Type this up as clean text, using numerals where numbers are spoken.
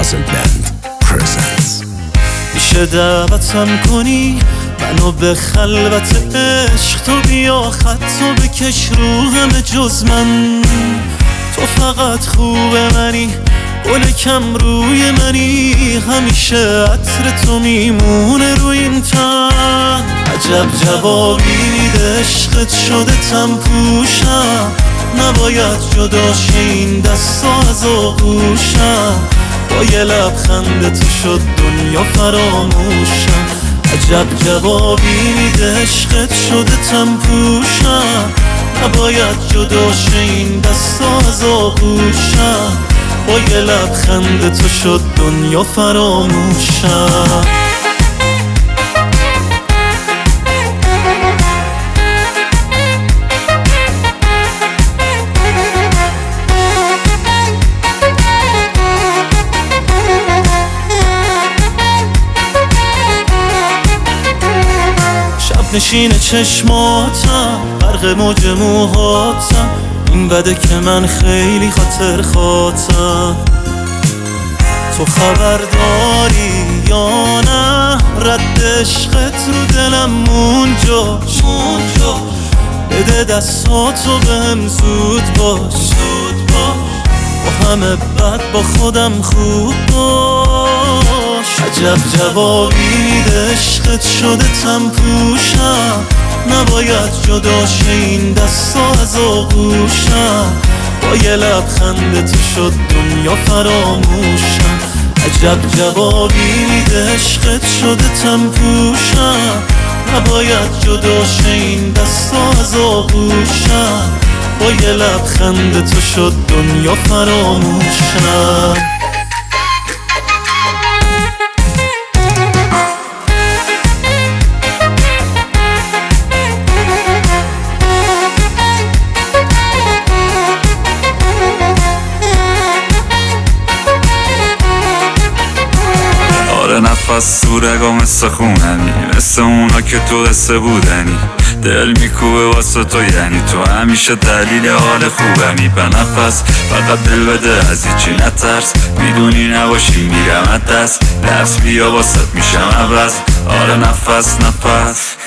Puzzle Band presents. میشه دعوتم کنی منو به خلوت عشق، تو بیا خطو بکش رو همه جز من. تو فقط خوب منی، گل کم روی منی، همیشه عطر تو میمونه روی این تن. عجب جوابی میده عشقت شده تم پوشم، نباید جدا شه این دستا از آغوشم. با یه لبخند تو شد دنیا فراموشم. عجب جوابی میده عشقت شده تم پوشم، نباید جدا شه این دستا از آغوشم. با یه لبخند تو شد دنیا فراموشم. نشین چشماتم غرق موج موهاتم، این بده که من خیلی خاطر خاطم. تو خبر داری یا نه رد عشقت رو دلم مونجا. بده دستاتو بهم زود باش، با همه بد با خودم خوب باش. عجب جوابی میده عشقت شده تم پوشم، نباید جدا شه این دستا از آغوشم. با یه لبخند تو شد دنیا فراموشم. عجب جوابی میده عشقت شده تم پوشم، نباید جدا شه این دستا از آغوشم. با یه لبخند تو شد دنیا فراموشم. نفس تو رگا مثل خونمی، مثل اونا که تو قصه بودنی. دل میکوبه واسه تو، یعنی تو همیشه دلیل حال خوبمی. به نفس فقط دل بده از هیچی نترس، میدونی نباشی میرم از دست. لفظ بیا واسه میشم عوض. آره نفس